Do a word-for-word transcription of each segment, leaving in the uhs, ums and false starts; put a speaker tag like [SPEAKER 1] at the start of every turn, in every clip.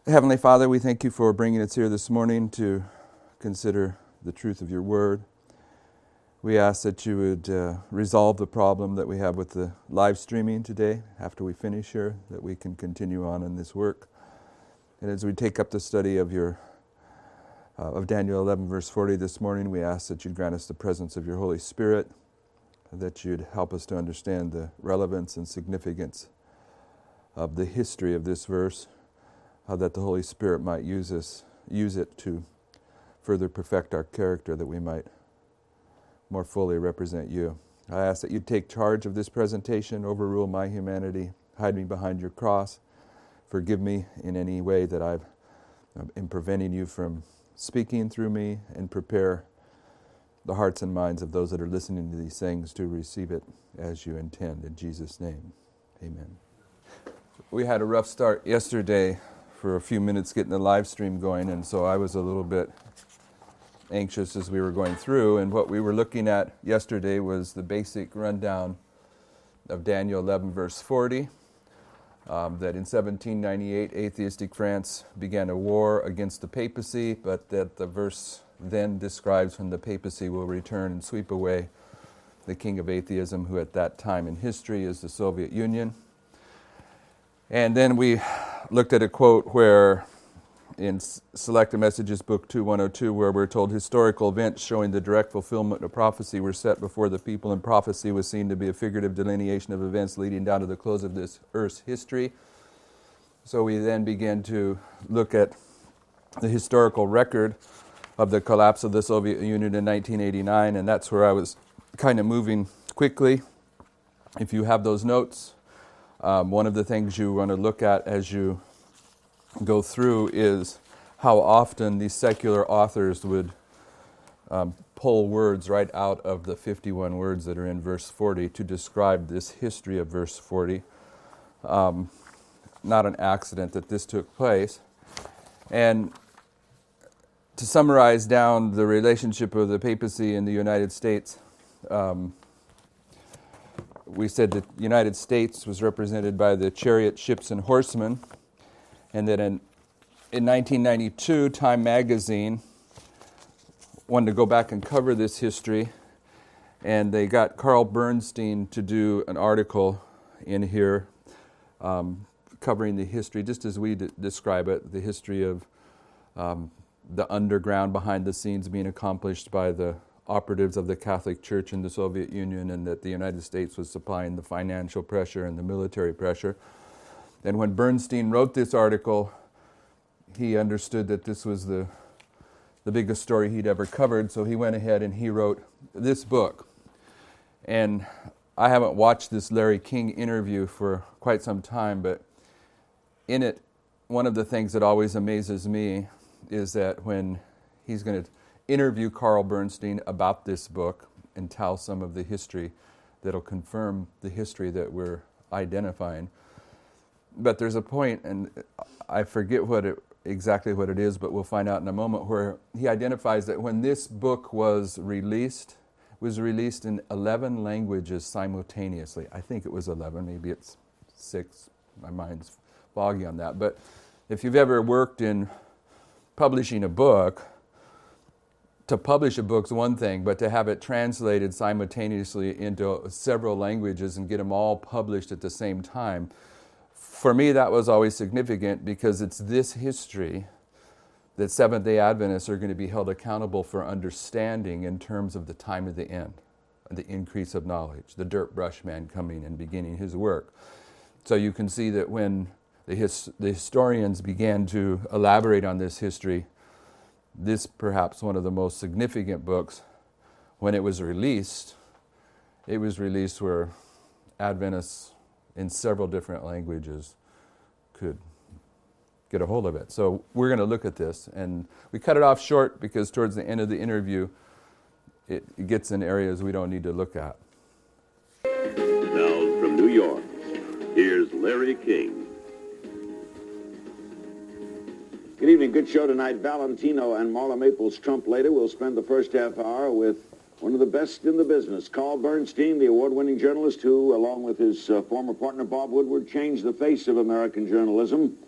[SPEAKER 1] Heavenly Father, we thank you for bringing us here this morning to consider the truth of your word. We ask that you would uh, resolve the problem that we have with the live streaming today after we finish here, that we can continue on in this work. And as we take up the study of your uh, of Daniel eleven verse forty this morning, we ask that you'd grant us the presence of your Holy Spirit, that you'd help us to understand the relevance and significance of the history of this verse, how that the Holy Spirit might use us, use it to further perfect our character, that we might more fully represent you. I ask that you take charge of this presentation, overrule my humanity, hide me behind your cross, forgive me in any way that I've in preventing you from speaking through me, and prepare the hearts and minds of those that are listening to these things to receive it as you intend. In Jesus' name, amen. We had a rough start yesterday for a few minutes getting the live stream going, and so I was a little bit anxious as we were going through. And what we were looking at yesterday was the basic rundown of Daniel eleven verse forty, um, that in seventeen ninety-eight atheistic France began a war against the papacy, but that the verse then describes when the papacy will return and sweep away the king of atheism, who at that time in history is the Soviet Union. And then we looked at a quote where in Selected Messages, Book two, one oh two, where we're told historical events showing the direct fulfillment of prophecy were set before the people, and prophecy was seen to be a figurative delineation of events leading down to the close of this earth's history. So we then began to look at the historical record of the collapse of the Soviet Union in nineteen eighty-nine, and that's where I was kind of moving quickly. If you have those notes, Um, one of the things you want to look at as you go through is how often these secular authors would um, pull words right out of the fifty-one words that are in verse forty to describe this history of verse forty. Um, not an accident that this took place. And to summarize down the relationship of the papacy in the United States, um, we said that the United States was represented by the chariot, ships, and horsemen, and that in, in nineteen ninety-two, Time magazine wanted to go back and cover this history, and they got Carl Bernstein to do an article in here um, covering the history, just as we d- describe it, the history of um, the underground behind the scenes being accomplished by the operatives of the Catholic Church in the Soviet Union, and that the United States was supplying the financial pressure and the military pressure. And when Bernstein wrote this article, he understood that this was the the biggest story he'd ever covered, so he went ahead and he wrote this book. And I haven't watched this Larry King interview for quite some time, but in it, one of the things that always amazes me is that when he's going to interview Carl Bernstein about this book and tell some of the history that'll confirm the history that we're identifying. But there's a point, and I forget what it, exactly what it is, but we'll find out in a moment, where he identifies that when this book was released, it was released in eleven languages simultaneously. I think it was eleven, maybe it's six. My mind's foggy on that. But if you've ever worked in publishing a book, to publish a book's one thing, but to have it translated simultaneously into several languages and get them all published at the same time, for me that was always significant, because it's this history that Seventh-day Adventists are going to be held accountable for understanding in terms of the time of the end, the increase of knowledge, the dirt brush man coming and beginning his work. So you can see that when the, his, the historians began to elaborate on this history, this perhaps one of the most significant books, when it was released, it was released where Adventists in several different languages could get a hold of it. So we're going to look at this, and we cut it off short because towards the end of the interview, it, it gets in areas we don't need to look at.
[SPEAKER 2] Now from New York, here's Larry King.
[SPEAKER 3] Good evening. Good show tonight. Valentino and Marla Maples Trump later. We'll spend the first half hour with one of the best in the business, Carl Bernstein, the award-winning journalist who, along with his uh, former partner Bob Woodward, changed the face of American journalism.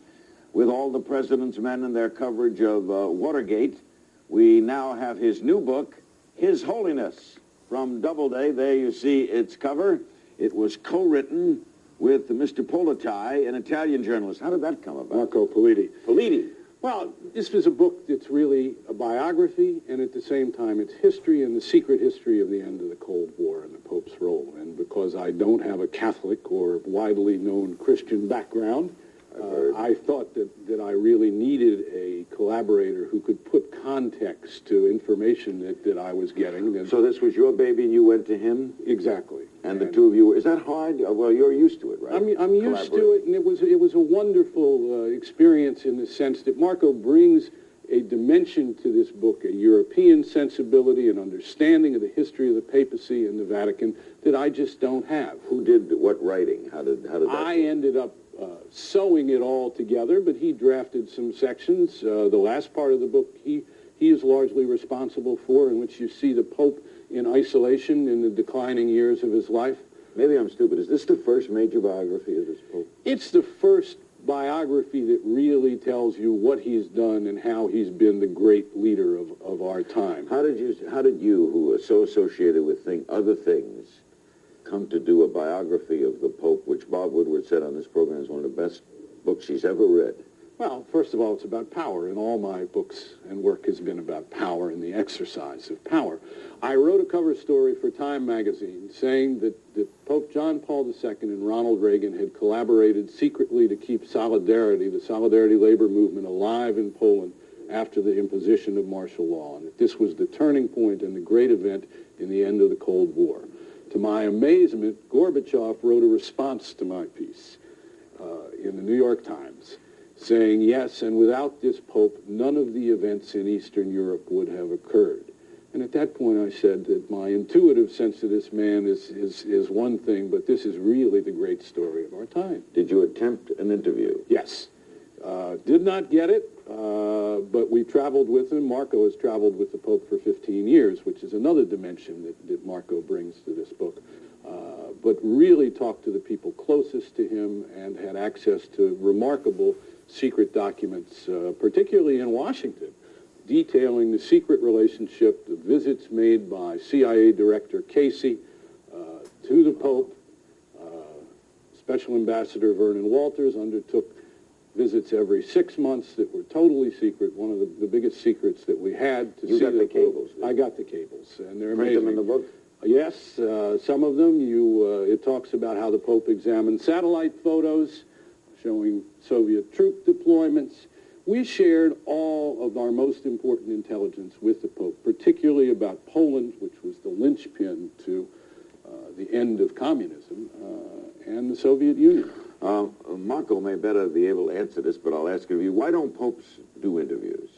[SPEAKER 3] with all the president's men and their coverage of uh, Watergate. We now have his new book, His Holiness, from Doubleday. There you see its cover. It was co-written with Mister Politi, an Italian journalist. How did that come about?
[SPEAKER 4] Marco Politi.
[SPEAKER 3] Politi.
[SPEAKER 4] Well, this was a book that's really a biography, and at the same time it's history and the secret history of the end of the Cold War and the Pope's role. And because I don't have a Catholic or widely known Christian background, uh, I thought that, that I really needed a collaborator who could put context to information that, that I was getting. And
[SPEAKER 3] So this was your baby and you went to him?
[SPEAKER 4] exactly.
[SPEAKER 3] And the two of you, were- is that hard? Uh, Well, you're used to it, right?
[SPEAKER 4] I'm, I'm used to
[SPEAKER 3] Collaborate.
[SPEAKER 4] it, and it was it was a wonderful uh, experience in the sense that Marco brings a dimension to this book, a European sensibility and understanding of the history of the papacy and the Vatican that I just don't have.
[SPEAKER 3] Who did what writing? How did, how did that
[SPEAKER 4] I
[SPEAKER 3] work?
[SPEAKER 4] ended up uh, sewing it all together, but he drafted some sections. Uh, the last part of the book he, he is largely responsible for, in which you see the Pope in isolation in the declining years of his life.
[SPEAKER 3] Maybe I'm stupid. Is this the first major biography of this Pope?
[SPEAKER 4] It's the first biography that really tells you what he's done and how he's been the great leader of, of our time.
[SPEAKER 3] How did you, how did you, who are so associated with thing, other things, come to do a biography of the Pope, which Bob Woodward said on this program is one of the best books he's ever read?
[SPEAKER 4] Well, first of all, it's about power, and all my books and work has been about power and the exercise of power. I wrote a cover story for Time magazine saying that, that Pope John Paul the Second and Ronald Reagan had collaborated secretly to keep Solidarity, the Solidarity labor movement, alive in Poland after the imposition of martial law, and that this was the turning point and the great event in the end of the Cold War. To my amazement, Gorbachev wrote a response to my piece uh, in the New York Times, saying, yes, and without this Pope, none of the events in Eastern Europe would have occurred. And at that point I said that my intuitive sense of this man is, is, is one thing, but this is really the great story of our time.
[SPEAKER 3] Did you attempt an interview?
[SPEAKER 4] Yes. Uh, did not get it, uh, but we traveled with him. Marco has traveled with the Pope for fifteen years, which is another dimension that, that Marco brings to this book. Uh, but really talked to the people closest to him and had access to remarkable secret documents, uh, particularly in Washington, detailing the secret relationship, the visits made by C I A Director Casey uh, to the Pope. Uh, Special Ambassador Vernon Walters undertook visits every six months that were totally secret, one of the, the biggest secrets that we had to
[SPEAKER 3] You
[SPEAKER 4] see
[SPEAKER 3] got the
[SPEAKER 4] Pope.
[SPEAKER 3] cables, didn't
[SPEAKER 4] I
[SPEAKER 3] you?
[SPEAKER 4] got the cables, and they're
[SPEAKER 3] Print
[SPEAKER 4] amazing.
[SPEAKER 3] them in the book?
[SPEAKER 4] Yes, uh, some of them. You, uh, it talks about how the Pope examined satellite photos showing Soviet troop deployments. We shared all of our most important intelligence with the Pope, particularly about Poland, which was the linchpin to uh, the end of communism, uh, and the Soviet Union.
[SPEAKER 3] Uh, Marco may better be able to answer this, but I'll ask of you. Why don't popes do interviews?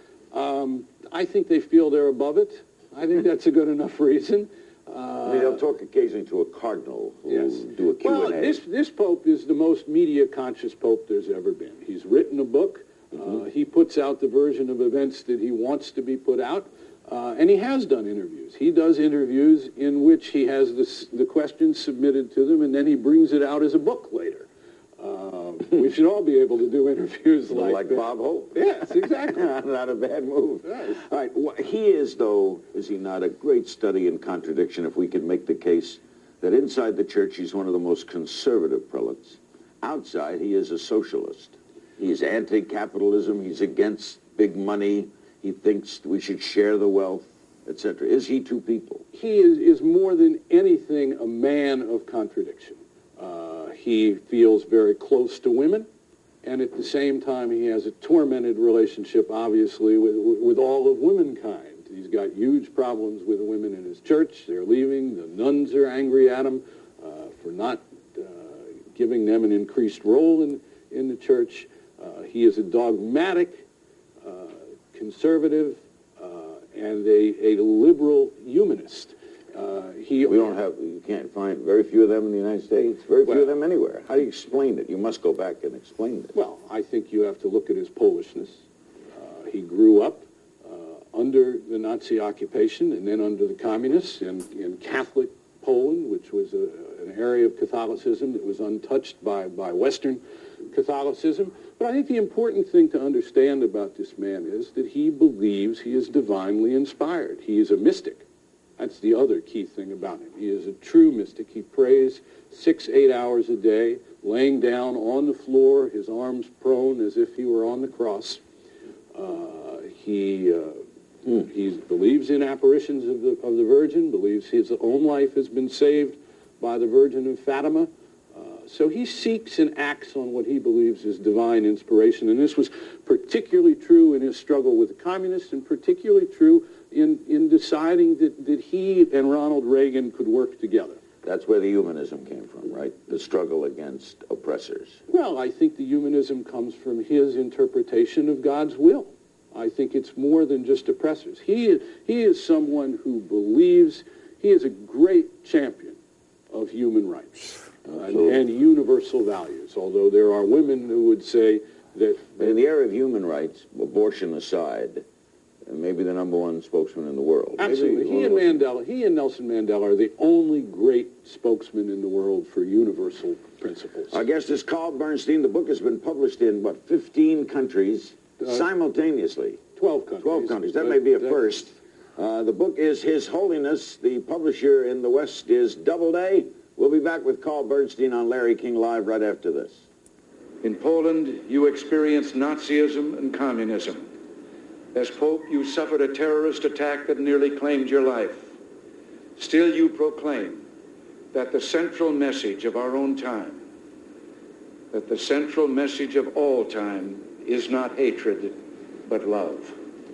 [SPEAKER 4] Um, I think they feel they're above it. I think that's a good enough reason. Uh,
[SPEAKER 3] I mean, they'll talk occasionally to a cardinal who
[SPEAKER 4] Yes.
[SPEAKER 3] do a Q and A.
[SPEAKER 4] Well, this, this Pope is the most media-conscious Pope there's ever been. He's written a book. Uh, he puts out the version of events that he wants to be put out, uh, and he has done interviews. He does interviews in which he has the, the questions submitted to them, and then he brings it out as a book later. Uh, we should all be able to do interviews like,
[SPEAKER 3] like
[SPEAKER 4] that.
[SPEAKER 3] Bob Hope.
[SPEAKER 4] Yes, exactly.
[SPEAKER 3] Not a bad move.
[SPEAKER 4] Right.
[SPEAKER 3] All right. Well, he is, though, is he not, a great study in contradiction, if we can make the case that inside the church he's one of the most conservative prelates. Outside, he is a socialist. He's anti-capitalism. He's against big money. He thinks we should share the wealth, et cetera. Is he two people?
[SPEAKER 4] He is, is more than anything a man of contradiction. Uh, he feels very close to women, and at the same time he has a tormented relationship, obviously, with, with all of womankind. He's got huge problems with the women in his church. They're leaving. The nuns are angry at him uh, for not uh, giving them an increased role in, in the church. Uh, he is a dogmatic, uh, conservative, uh, and a, a liberal humanist. Uh, he,
[SPEAKER 3] We don't have, you can't find very few of them in the United States, very few
[SPEAKER 4] Well-
[SPEAKER 3] of them anywhere. How do you explain it? You must go back and explain it.
[SPEAKER 4] Well, I think you have to look at his Polishness. Uh, he grew up uh, under the Nazi occupation and then under the communists in, in Catholic Poland, which was a, an area of Catholicism that was untouched by, by Western Catholicism. But I think the important thing to understand about this man is that he believes he is divinely inspired. He is a mystic. That's the other key thing about him. He is a true mystic. He prays six, eight hours a day, laying down on the floor, his arms prone as if he were on the cross. Uh, he uh, mm. he believes in apparitions of the, of the Virgin, believes his own life has been saved by the Virgin of Fatima. So he seeks and acts on what he believes is divine inspiration. And this was particularly true in his struggle with the communists, and particularly true in, in deciding that, that he and Ronald Reagan could work together.
[SPEAKER 3] That's where the humanism came from, right? The struggle against oppressors.
[SPEAKER 4] Well, I think the humanism comes from his interpretation of God's will. I think it's more than just oppressors. He, he is someone who believes, he is a great champion of human rights. Uh, and, and universal values, although there are women who would say that...
[SPEAKER 3] But in the area of human rights, abortion aside, maybe the number one spokesman in the world.
[SPEAKER 4] Absolutely.
[SPEAKER 3] Maybe
[SPEAKER 4] he and Mandela, he and Nelson Mandela are the only great spokesmen in the world for universal principles.
[SPEAKER 3] Our guest is Carl Bernstein. The book has been published in, what, fifteen countries uh, simultaneously?
[SPEAKER 4] twelve countries.
[SPEAKER 3] twelve countries. That may be a first. Uh, the book is His Holiness. The publisher in the West is Doubleday. We'll be back with Carl Bernstein on Larry King Live right after this.
[SPEAKER 5] In Poland, you experienced Nazism and communism. As Pope, you suffered a terrorist attack that nearly claimed your life. Still, you proclaim that the central message of our own time, that the central message of all time is not hatred, but love.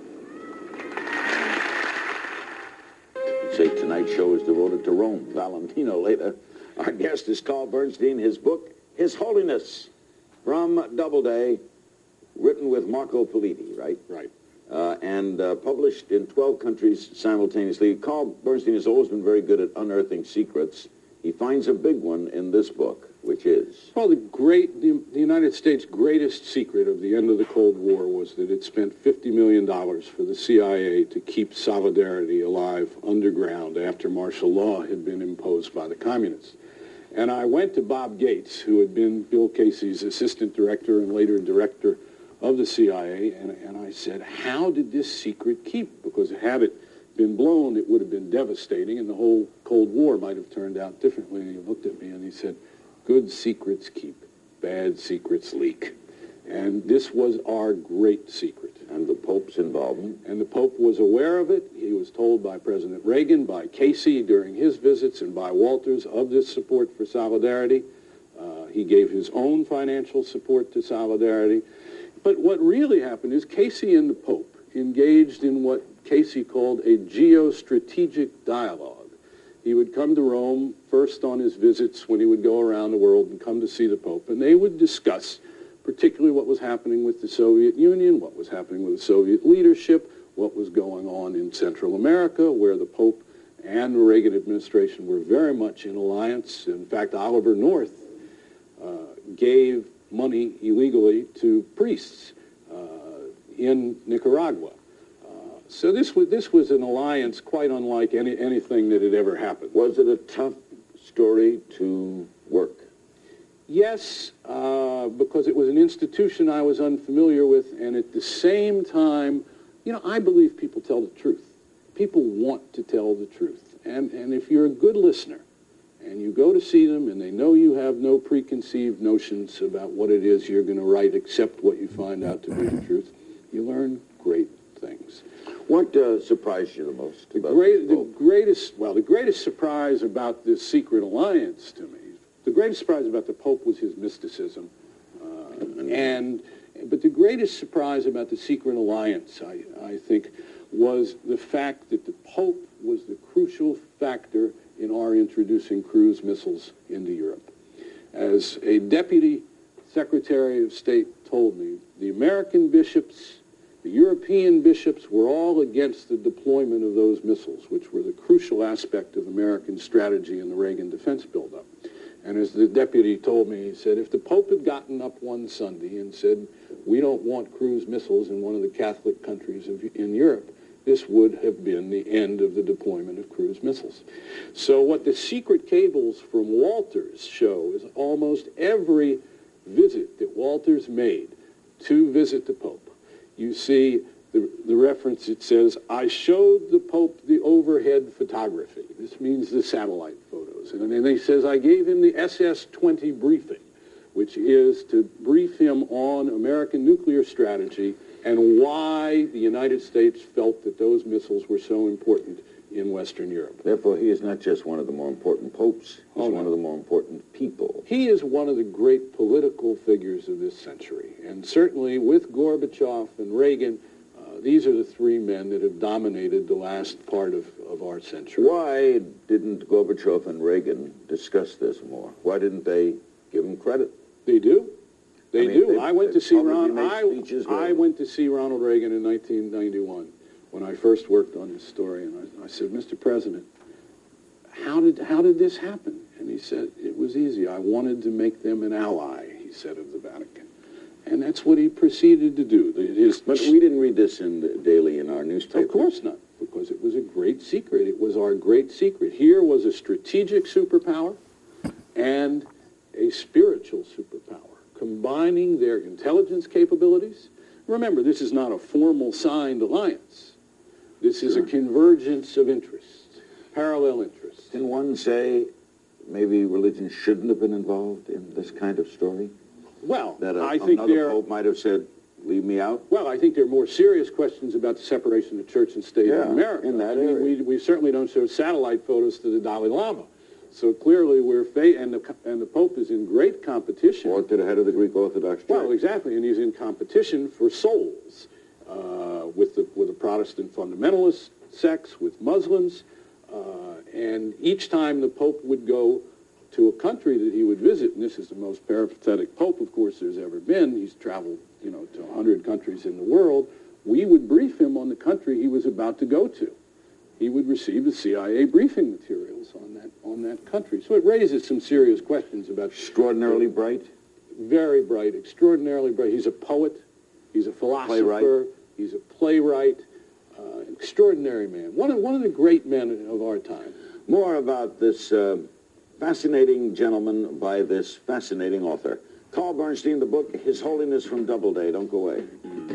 [SPEAKER 3] Say tonight's show is devoted to Rome. Valentino later. Our guest is Carl Bernstein. His book, His Holiness, from Doubleday, written with Marco Politi, right?
[SPEAKER 4] Right.
[SPEAKER 3] Uh, and uh, published in twelve countries simultaneously. Carl Bernstein has always been very good at unearthing secrets. He finds a big one in this book, which is...
[SPEAKER 4] Well, the great, the, the United States' greatest secret of the end of the Cold War was that it spent fifty million dollars for the C I A to keep Solidarity alive underground after martial law had been imposed by the communists. And I went to Bob Gates, who had been Bill Casey's assistant director and later director of the C I A, and, and I said, how did this secret keep? Because had it been blown, it would have been devastating, and the whole Cold War might have turned out differently. And he looked at me and he said, good secrets keep, bad secrets leak. And this was our great secret.
[SPEAKER 3] And the Pope's involvement.
[SPEAKER 4] And the Pope was aware of it. He was told by President Reagan, by Casey during his visits, and by Walters of this support for Solidarity. Uh, he gave his own financial support to Solidarity. But what really happened is Casey and the Pope engaged in what Casey called a geostrategic dialogue. He would come to Rome first on his visits when he would go around the world and come to see the Pope, and they would discuss particularly what was happening with the Soviet Union, what was happening with the Soviet leadership, what was going on in Central America, where the Pope and the Reagan administration were very much in alliance. In fact, Oliver North uh, gave money illegally to priests uh, in Nicaragua. Uh, so this was, this was an alliance quite unlike any, anything that had ever happened.
[SPEAKER 3] Was it a tough story to work?
[SPEAKER 4] Yes, uh, because it was an institution I was unfamiliar with, and at the same time, you know, I believe people tell the truth. People want to tell the truth. And, and if you're a good listener, and you go to see them, and they know you have no preconceived notions about what it is you're going to write except what you find out to be the truth, you learn great things.
[SPEAKER 3] What uh, surprised you the most?
[SPEAKER 4] The,
[SPEAKER 3] about
[SPEAKER 4] great,
[SPEAKER 3] the
[SPEAKER 4] the greatest, well, the greatest surprise about this secret alliance to me, the greatest surprise about the Pope was his mysticism. Uh, and, but the greatest surprise about the secret alliance, I, I think, was the fact that the Pope was the crucial factor in our introducing cruise missiles into Europe. As a deputy secretary of state told me, the American bishops, the European bishops were all against the deployment of those missiles, which were the crucial aspect of American strategy in the Reagan defense buildup. And as the deputy told me, he said, if the Pope had gotten up one Sunday and said, we don't want cruise missiles in one of the Catholic countries of, in Europe, this would have been the end of the deployment of cruise missiles. So what the secret cables from Walters show is almost every visit that Walters made to visit the Pope, you see the, the reference, it says, I showed the Pope the overhead photography. This means the satellite photos. And then he says, I gave him the S S twenty briefing, which is to brief him on American nuclear strategy and why the United States felt that those missiles were so important in Western Europe.
[SPEAKER 3] Therefore, he is not just one of the more important popes, he's
[SPEAKER 4] Oh, no.
[SPEAKER 3] one of the more important people.
[SPEAKER 4] He is one of the great political figures of this century. And certainly with Gorbachev and Reagan, uh, these are the three men that have dominated the last part of, of our century.
[SPEAKER 3] Why didn't Gorbachev and Reagan discuss this more? Why didn't they give him credit?
[SPEAKER 4] They do. They
[SPEAKER 3] I mean,
[SPEAKER 4] do.
[SPEAKER 3] they-
[SPEAKER 4] I went
[SPEAKER 3] they
[SPEAKER 4] to see
[SPEAKER 3] publicly
[SPEAKER 4] Ron.
[SPEAKER 3] made
[SPEAKER 4] I,
[SPEAKER 3] speeches
[SPEAKER 4] I
[SPEAKER 3] where-
[SPEAKER 4] went to see Ronald Reagan in nineteen ninety-one when I first worked on this story, and I, I said, Mister President, how did how did this happen? And he said, it was easy. I wanted to make them an ally, he said, of the Vatican, and that's what he proceeded to do. The- His,
[SPEAKER 3] But we didn't read this in the, daily in our newspaper.
[SPEAKER 4] of course not, because it was a great secret. It was our great secret. Here was a strategic superpower and a spiritual superpower, combining their intelligence capabilities. Remember, this is not a formal signed alliance. This is a convergence of interests, parallel interests.
[SPEAKER 3] Can one say maybe religion shouldn't have been involved in this kind of story?
[SPEAKER 4] Well,
[SPEAKER 3] That a,
[SPEAKER 4] I think
[SPEAKER 3] another
[SPEAKER 4] there.
[SPEAKER 3] pope might have said, leave me out?
[SPEAKER 4] Well, I think there are more serious questions about the separation of church and state
[SPEAKER 3] Yeah,
[SPEAKER 4] in America.
[SPEAKER 3] in that
[SPEAKER 4] I mean,
[SPEAKER 3] area.
[SPEAKER 4] we, we certainly don't show satellite photos to the Dalai Lama. So clearly we're, fa- and, the, and the Pope is in great competition.
[SPEAKER 3] Or to the head of the Greek Orthodox Church?
[SPEAKER 4] Well, exactly, and he's in competition for souls uh, with the with the Protestant fundamentalist sects, with Muslims, uh, and each time the Pope would go to a country that he would visit, and this is the most peripatetic Pope, of course, there's ever been. He's traveled, you know, to one hundred countries in the world. We would brief him on the country he was about to go to. He would receive the C I A briefing materials on that on that country. So it raises some serious questions about
[SPEAKER 3] Extraordinarily bright?
[SPEAKER 4] very bright, extraordinarily bright. He's a poet. He's a philosopher.
[SPEAKER 3] Playwright.
[SPEAKER 4] He's a playwright. Uh, an extraordinary man. One of one of the great men of our time.
[SPEAKER 3] More about this uh, fascinating gentleman by this fascinating author. Carl Bernstein, the book, His Holiness from Doubleday. Don't go away.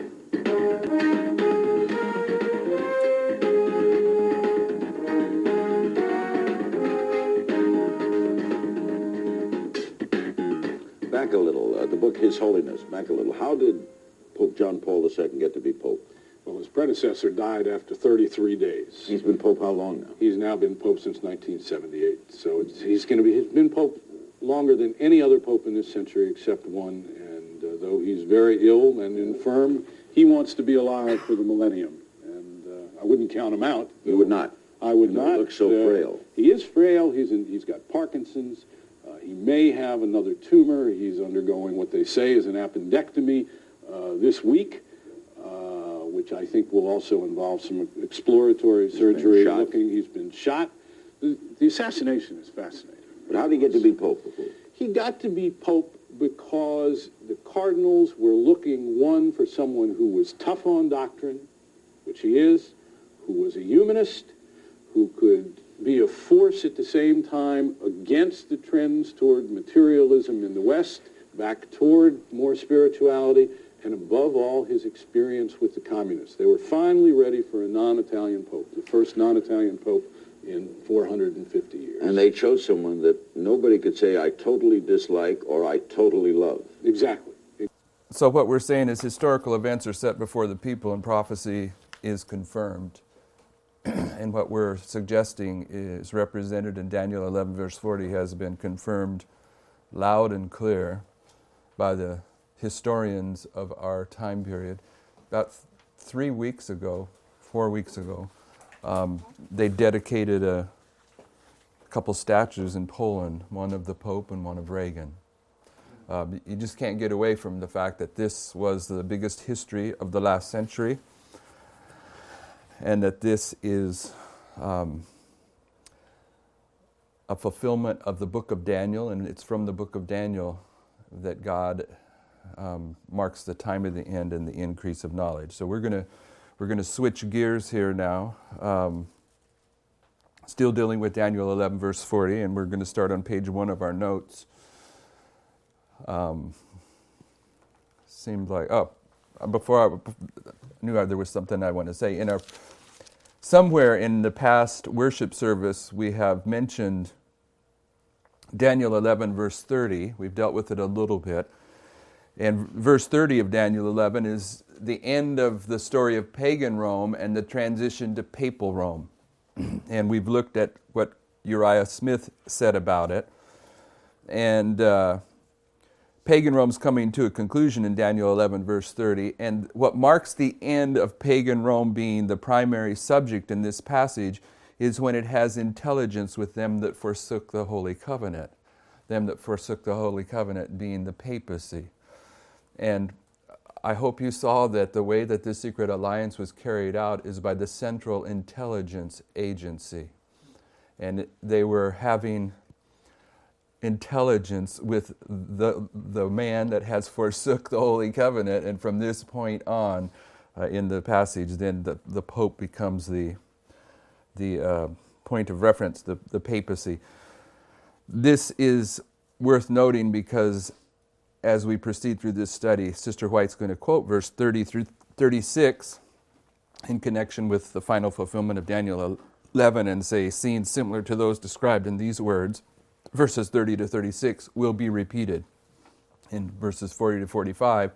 [SPEAKER 3] Back a little. Uh, the book, His Holiness. Back a little. How did Pope John Paul the Second get to be Pope?
[SPEAKER 4] Well, his predecessor died after thirty-three days.
[SPEAKER 3] He's been Pope how long now?
[SPEAKER 4] He's now been Pope since nineteen seventy-eight. So it's, he's going to be, he's been Pope longer than any other Pope in this century except one. And uh, though he's very ill and infirm, he wants to be alive for the millennium. And uh, I wouldn't count him out.
[SPEAKER 3] You would not.
[SPEAKER 4] I would
[SPEAKER 3] You know,
[SPEAKER 4] not.
[SPEAKER 3] he looks so
[SPEAKER 4] Uh,
[SPEAKER 3] frail.
[SPEAKER 4] He is frail. He's in, he's got Parkinson's. Uh, he may have another tumor. He's undergoing what they say is an appendectomy uh, this week, uh, which I think will also involve some exploratory
[SPEAKER 3] been
[SPEAKER 4] surgery.
[SPEAKER 3] shot.
[SPEAKER 4] Looking, he's been shot. The, the assassination is fascinating.
[SPEAKER 3] But how did he get to be Pope?
[SPEAKER 4] He got to be Pope because the cardinals were looking, one, for someone who was tough on doctrine, which he is, who was a humanist, who could be a force at the same time against the trends toward materialism in the West, back toward more spirituality, and above all, his experience with the communists. They were finally ready for a non-Italian pope, the first non-Italian pope in four hundred fifty years.
[SPEAKER 3] And they chose someone that nobody could say, I totally dislike or I totally love.
[SPEAKER 4] Exactly.
[SPEAKER 1] So what we're saying is historical events are set before the people and prophecy is confirmed. And what we're suggesting is represented in Daniel eleven verse forty has been confirmed loud and clear by the historians of our time period. About th- three weeks ago, four weeks ago, um, they dedicated a couple statues in Poland, one of the Pope and one of Reagan. Uh, you just can't get away from the fact that this was the biggest history of the last century, and that this is um, a fulfillment of the book of Daniel, and it's from the book of Daniel that God um, marks the time of the end and the increase of knowledge. So we're gonna we're gonna switch gears here now. Um, still dealing with Daniel eleven verse forty, and we're going to start on page one of our notes. Um, seemed like, oh, before I knew there was something I want to say. In our Somewhere in the past worship service, we have mentioned Daniel eleven, verse thirty. We've dealt with it a little bit. And verse thirty of Daniel eleven is the end of the story of pagan Rome and the transition to papal Rome. And we've looked at what Uriah Smith said about it. And uh, pagan Rome's coming to a conclusion in Daniel eleven, verse thirty. And what marks the end of pagan Rome being the primary subject in this passage is when it has intelligence with them that forsook the Holy Covenant. Them that forsook the Holy Covenant being the papacy. And I hope you saw that the way that this secret alliance was carried out is by the Central Intelligence Agency. And they were having intelligence with the the man that has forsook the Holy Covenant, and from this point on uh, in the passage, then the, the Pope becomes the the uh, point of reference, the, the papacy. This is worth noting because as we proceed through this study, Sister White's going to quote verse thirty through thirty-six in connection with the final fulfillment of Daniel eleven and say scenes similar to those described in these words. Verses thirty to thirty-six will be repeated in verses forty to forty-five.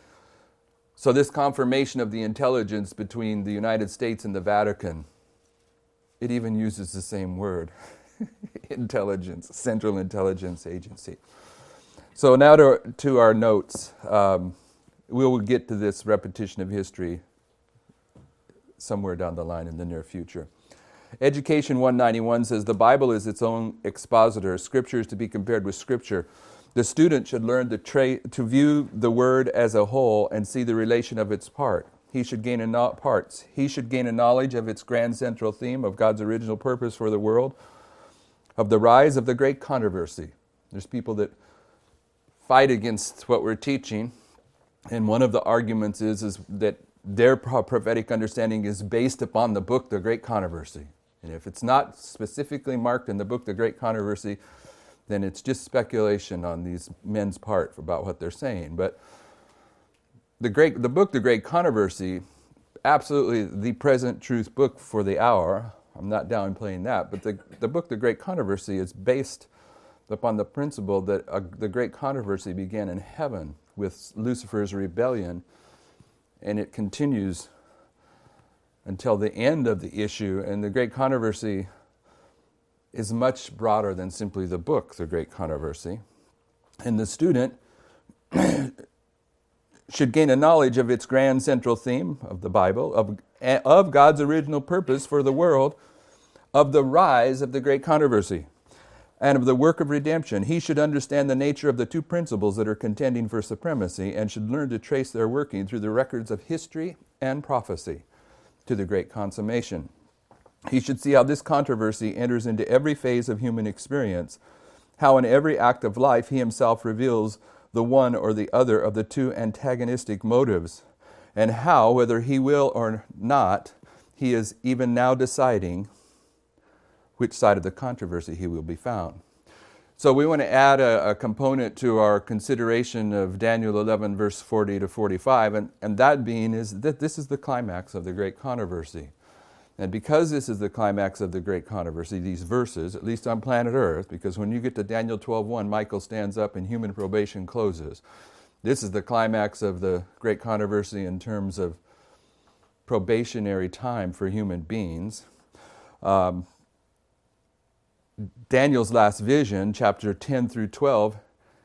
[SPEAKER 1] So this confirmation of the intelligence between the United States and the Vatican, it even uses the same word, intelligence, Central Intelligence Agency. So now to, to our notes. Um, we will get to this repetition of history somewhere down the line in the near future. Education one ninety-one says, the Bible is its own expositor. Scripture is to be compared with Scripture. The student should learn to, tra- to view the Word as a whole and see the relation of its part. He should gain a no- parts. He should gain a knowledge of its grand central theme, of God's original purpose for the world, of the rise of the great controversy. There's people that fight against what we're teaching, and one of the arguments is, is that their prophetic understanding is based upon the book, The Great Controversy. And if it's not specifically marked in the book, The Great Controversy, then it's just speculation on these men's part about what they're saying. But the great, the book, The Great Controversy, absolutely the present truth book for the hour. I'm not downplaying that. But the, the book, The Great Controversy, is based upon the principle that uh, the Great Controversy began in heaven with Lucifer's rebellion, and it continues until the end of the issue. And the Great Controversy is much broader than simply the book, The Great Controversy. And the student should gain a knowledge of its grand central theme of the Bible, of, of God's original purpose for the world, of the rise of the Great Controversy, and of the work of redemption. He should understand the nature of the two principles that are contending for supremacy and should learn to trace their working through the records of history and prophecy to the great consummation. He should see how this controversy enters into every phase of human experience, how in every act of life he himself reveals the one or the other of the two antagonistic motives, and how, whether he will or not, he is even now deciding which side of the controversy he will be found. So we want to add a, a component to our consideration of Daniel eleven, verse forty to forty-five, and, and that being is that this is the climax of the great controversy. And because this is the climax of the great controversy, these verses, at least on planet Earth, because when you get to Daniel twelve one, Michael stands up and human probation closes. This is the climax of the great controversy in terms of probationary time for human beings. Um, Daniel's last vision, chapter ten through twelve,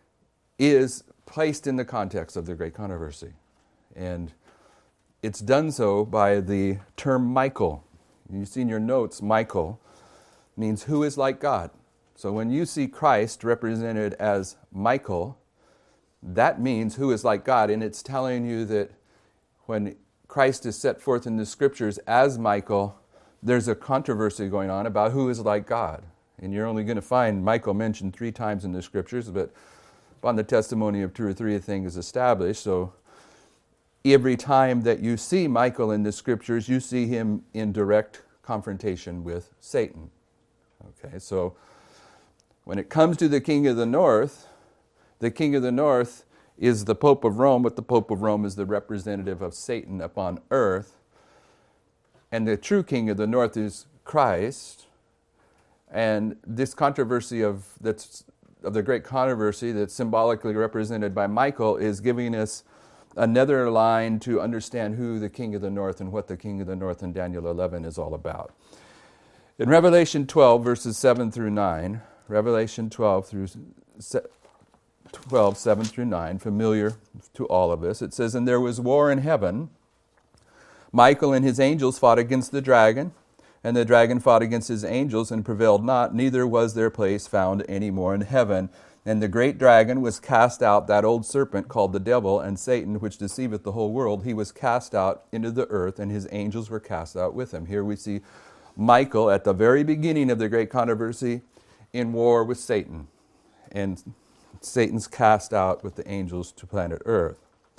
[SPEAKER 1] is placed in the context of the great controversy. And it's done so by the term Michael. You see in your notes, Michael means who is like God. So when you see Christ represented as Michael, that means who is like God. And it's telling you that when Christ is set forth in the Scriptures as Michael, there's a controversy going on about who is like God. And you're only going to find Michael mentioned three times in the Scriptures, but upon the testimony of two or three, a thing is established. So every time that you see Michael in the Scriptures, you see him in direct confrontation with Satan. Okay, so when it comes to the king of the north, the king of the north is the Pope of Rome, but the Pope of Rome is the representative of Satan upon earth. And the true king of the north is Christ. And this controversy of that's of the great controversy that's symbolically represented by Michael is giving us another line to understand who the king of the north and what the king of the north in Daniel eleven is all about. In Revelation twelve, verses seven through nine, Revelation twelve through twelve, seven through nine, familiar to all of us, it says, "And there was war in heaven. Michael and his angels fought against the dragon, and the dragon fought against his angels and prevailed not, neither was their place found any more in heaven. And the great dragon was cast out, that old serpent called the devil and Satan, which deceiveth the whole world. He was cast out into the earth, and his angels were cast out with him." Here we see Michael at the very beginning of the great controversy in war with Satan. And Satan's cast out with the angels to planet Earth.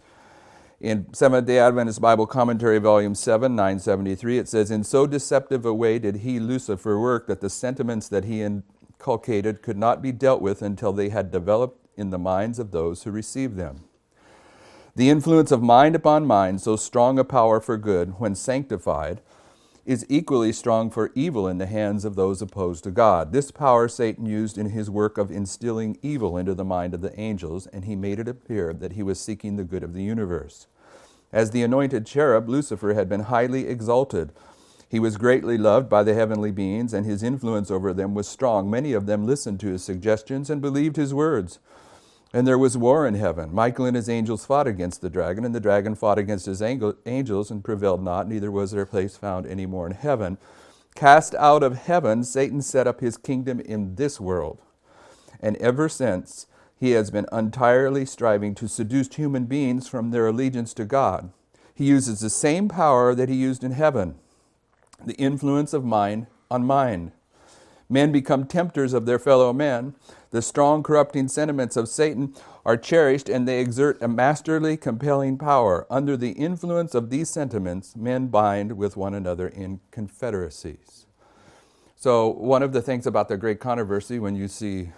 [SPEAKER 1] In Seventh-day Adventist Bible Commentary, Volume seven, nine seventy-three, it says, "In so deceptive a way did he, Lucifer, work that the sentiments that he inculcated could not be dealt with until they had developed in the minds of those who received them. The influence of mind upon mind, so strong a power for good, when sanctified, is equally strong for evil in the hands of those opposed to God. This power Satan used in his work of instilling evil into the mind of the angels, and he made it appear that he was seeking the good of the universe. As the anointed cherub, Lucifer had been highly exalted. He was greatly loved by the heavenly beings, and his influence over them was strong. Many of them listened to his suggestions and believed his words. And there was war in heaven. Michael and his angels fought against the dragon, and the dragon fought against his angels and prevailed not, neither was their place found any more in heaven. Cast out of heaven, Satan set up his kingdom in this world. And ever since, he has been entirely striving to seduce human beings from their allegiance to God. He uses the same power that he used in heaven, the influence of mind on mind. Men become tempters of their fellow men. The strong corrupting sentiments of Satan are cherished, and they exert a masterly compelling power. Under the influence of these sentiments, men bind with one another in confederacies. So one of the things about the great controversy, when you see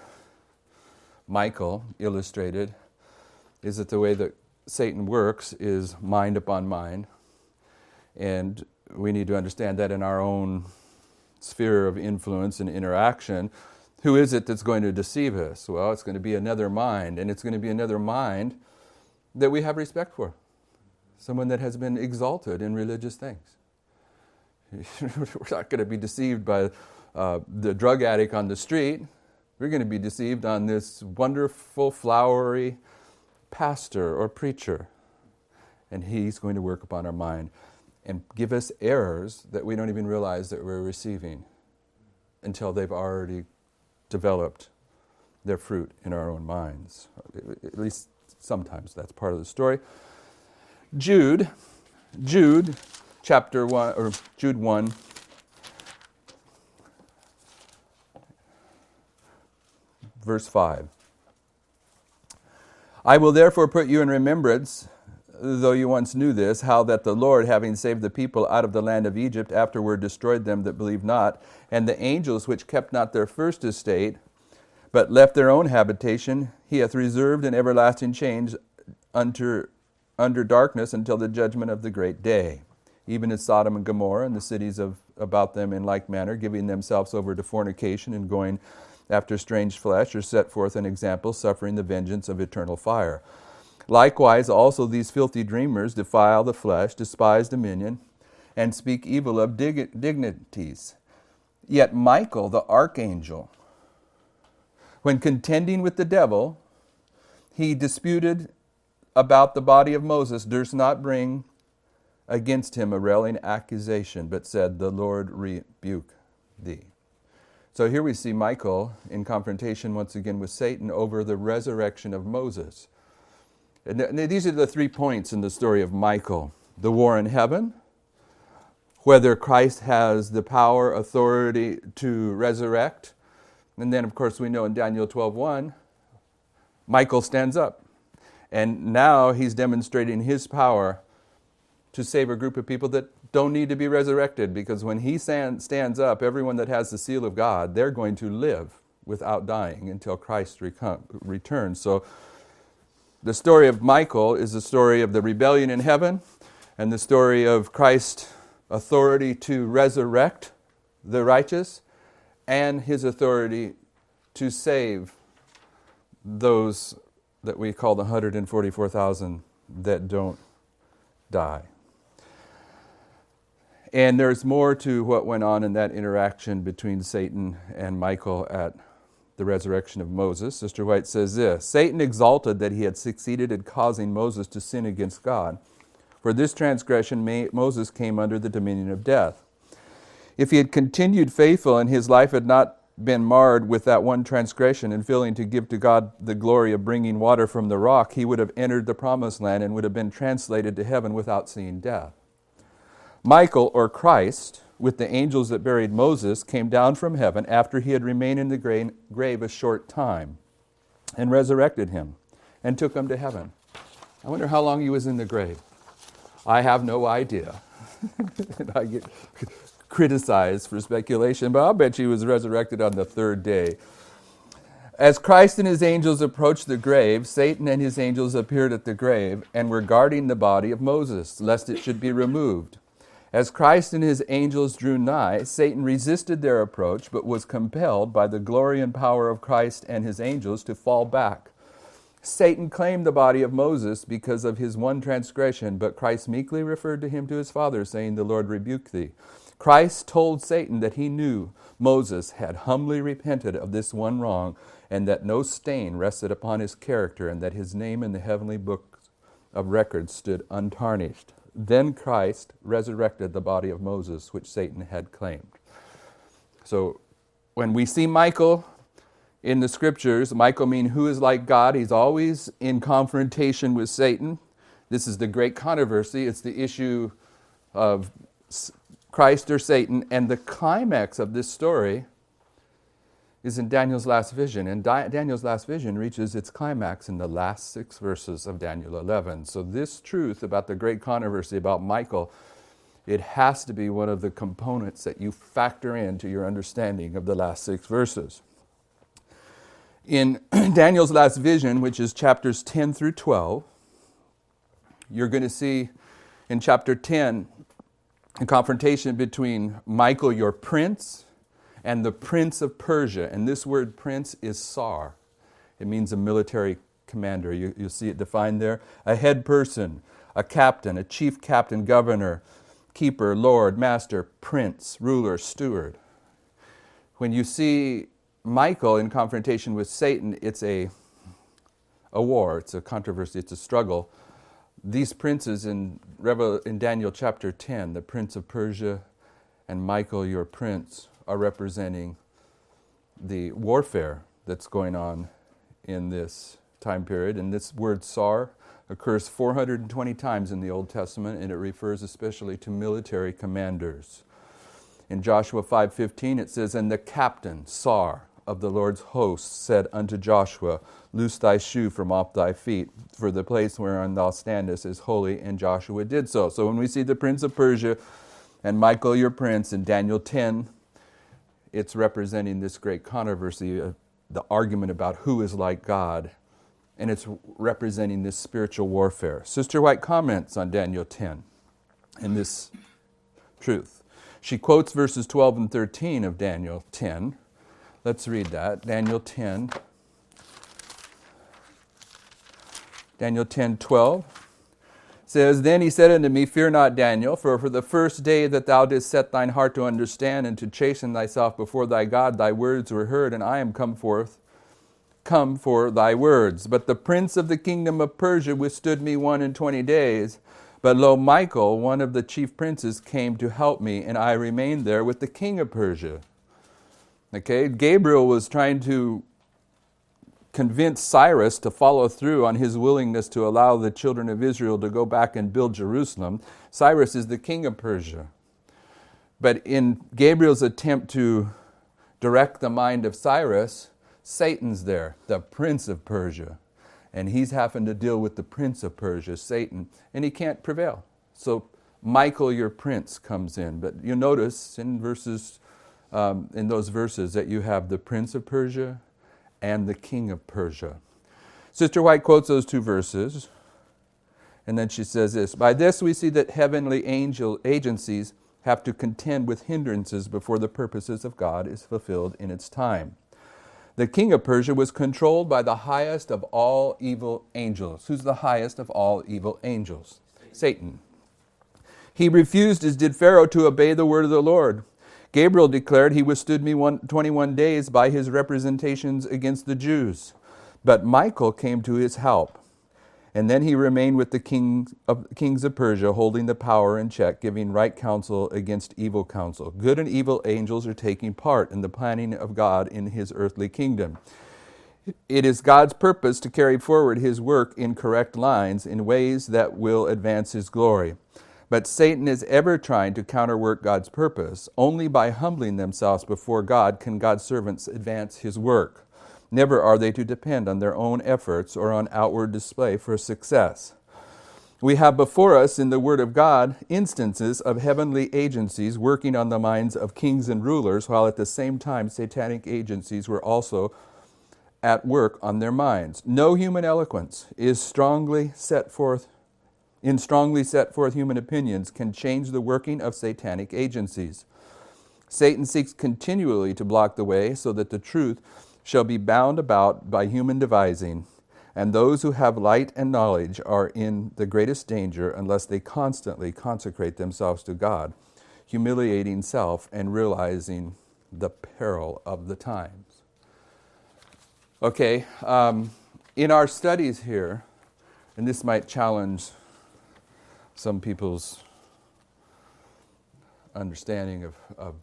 [SPEAKER 1] Michael illustrated, is that the way that Satan works is mind upon mind. And we need to understand that in our own sphere of influence and interaction. Who is it that's going to deceive us? Well, it's going to be another mind, and it's going to be another mind that we have respect for. Someone that has been exalted in religious things. We're not going to be deceived by uh, the drug addict on the street. We're going to be deceived on this wonderful, flowery pastor or preacher. And he's going to work upon our mind and give us errors that we don't even realize that we're receiving until they've already developed their fruit in our own minds. At least sometimes that's part of the story. Jude, Jude, chapter one, or Jude one, verse five. "I will therefore put you in remembrance, though you once knew this, how that the Lord, having saved the people out of the land of Egypt, afterward destroyed them that believed not, and the angels which kept not their first estate, but left their own habitation, he hath reserved in everlasting chains under, under darkness until the judgment of the great day. Even as Sodom and Gomorrah and the cities of about them in like manner, giving themselves over to fornication and going after strange flesh, are set forth an example, suffering the vengeance of eternal fire. Likewise, also these filthy dreamers defile the flesh, despise dominion, and speak evil of dig- dignities. Yet Michael, the archangel, when contending with the devil, he disputed about the body of Moses, durst not bring against him a railing accusation, but said, The Lord rebuke thee." So here we see Michael in confrontation once again with Satan over the resurrection of Moses. And these are the three points in the story of Michael. The war in heaven, whether Christ has the power, authority to resurrect. And then, of course, we know in Daniel twelve one, Michael stands up. And now he's demonstrating his power to save a group of people that don't need to be resurrected, because when he stand, stands up, everyone that has the seal of God, they're going to live without dying until Christ recom- returns. So The story of Michael is the story of the rebellion in heaven and the story of Christ's authority to resurrect the righteous and his authority to save those that we call the one hundred forty-four thousand that don't die. And there's more to what went on in that interaction between Satan and Michael at the resurrection of Moses. Sister White says this: Satan exalted that he had succeeded in causing Moses to sin against God. For this transgression, Moses came under the dominion of death. If he had continued faithful and his life had not been marred with that one transgression and failing to give to God the glory of bringing water from the rock, he would have entered the promised land and would have been translated to heaven without seeing death. Michael, or Christ, with the angels that buried Moses, came down from heaven after he had remained in the grave a short time and resurrected him and took him to heaven. I wonder how long he was in the grave. I have no idea. And I get criticized for speculation, but I'll bet you he was resurrected on the third day. As Christ and his angels approached the grave, Satan and his angels appeared at the grave and were guarding the body of Moses, lest it should be removed. As Christ and his angels drew nigh, Satan resisted their approach, but was compelled by the glory and power of Christ and his angels to fall back. Satan claimed the body of Moses because of his one transgression, but Christ meekly referred to him to his Father, saying, "The Lord rebuke thee." Christ told Satan that he knew Moses had humbly repented of this one wrong, and that no stain rested upon his character, and that his name in the heavenly book of records stood untarnished. Then Christ resurrected the body of Moses, which Satan had claimed. So when we see Michael in the scriptures, Michael means who is like God. He's always in confrontation with Satan. This is the great controversy. It's the issue of Christ or Satan, and the climax of this story is in Daniel's last vision, and Di- Daniel's last vision reaches its climax in the last six verses of Daniel eleven. So this truth about the great controversy about Michael, it has to be one of the components that you factor into your understanding of the last six verses. In Daniel's last vision, which is chapters ten through twelve, you're going to see in chapter ten a confrontation between Michael, your prince, and the prince of Persia. And this word prince is Tsar. It means a military commander. You, you'll see it defined there. A head person, a captain, a chief captain, governor, keeper, lord, master, prince, ruler, steward. When you see Michael in confrontation with Satan, it's a, a war, it's a controversy, it's a struggle. These princes in, Revel- in Daniel chapter ten, the prince of Persia and Michael, your prince, are representing the warfare that's going on in this time period. And this word Tsar occurs four hundred twenty times in the Old Testament, and it refers especially to military commanders. In Joshua five fifteen, it says, "And the captain, Tsar, of the Lord's hosts said unto Joshua, Loose thy shoe from off thy feet, for the place whereon thou standest is holy, and Joshua did so." So when we see the prince of Persia and Michael your prince in Daniel ten, it's representing this great controversy, of the argument about who is like God, and it's representing this spiritual warfare. Sister White comments on Daniel ten and this truth. She quotes verses twelve and thirteen of Daniel ten. Let's read that. Daniel ten. Daniel ten twelve says, "Then he said unto me, Fear not, Daniel, for for the first day that thou didst set thine heart to understand and to chasten thyself before thy God, thy words were heard, and I am come forth, come for thy words. But the prince of the kingdom of Persia withstood me one and twenty days. But lo, Michael, one of the chief princes, came to help me, and I remained there with the king of Persia." Okay, Gabriel was trying to convince Cyrus to follow through on his willingness to allow the children of Israel to go back and build Jerusalem. Cyrus is the king of Persia. But in Gabriel's attempt to direct the mind of Cyrus, Satan's there, the prince of Persia. And he's having to deal with the prince of Persia, Satan, and he can't prevail. So Michael, your prince, comes in. But you notice in verses, um, in those verses that you have the prince of Persia and the king of Persia. Sister White quotes those two verses, and then she says this, "By this we see that heavenly angel agencies have to contend with hindrances before the purposes of God is fulfilled in its time. The king of Persia was controlled by the highest of all evil angels." Who's the highest of all evil angels? Satan. "He refused, as did Pharaoh, to obey the word of the Lord. Gabriel declared he withstood me one, twenty-one days by his representations against the Jews. But Michael came to his help. And then he remained with the king of, kings of Persia, holding the power in check, giving right counsel against evil counsel. Good and evil angels are taking part in the planning of God in his earthly kingdom. It is God's purpose to carry forward his work in correct lines in ways that will advance his glory. But Satan is ever trying to counterwork God's purpose. Only by humbling themselves before God can God's servants advance his work. Never are they to depend on their own efforts or on outward display for success. We have before us in the Word of God instances of heavenly agencies working on the minds of kings and rulers, while at the same time satanic agencies were also at work on their minds. No human eloquence is strongly set forth in strongly set forth human opinions can change the working of satanic agencies. Satan seeks continually to block the way so that the truth shall be bound about by human devising, and those who have light and knowledge are in the greatest danger unless they constantly consecrate themselves to God, humiliating self and realizing the peril of the times. Okay, um, in our studies here, and this might challenge some people's understanding of, of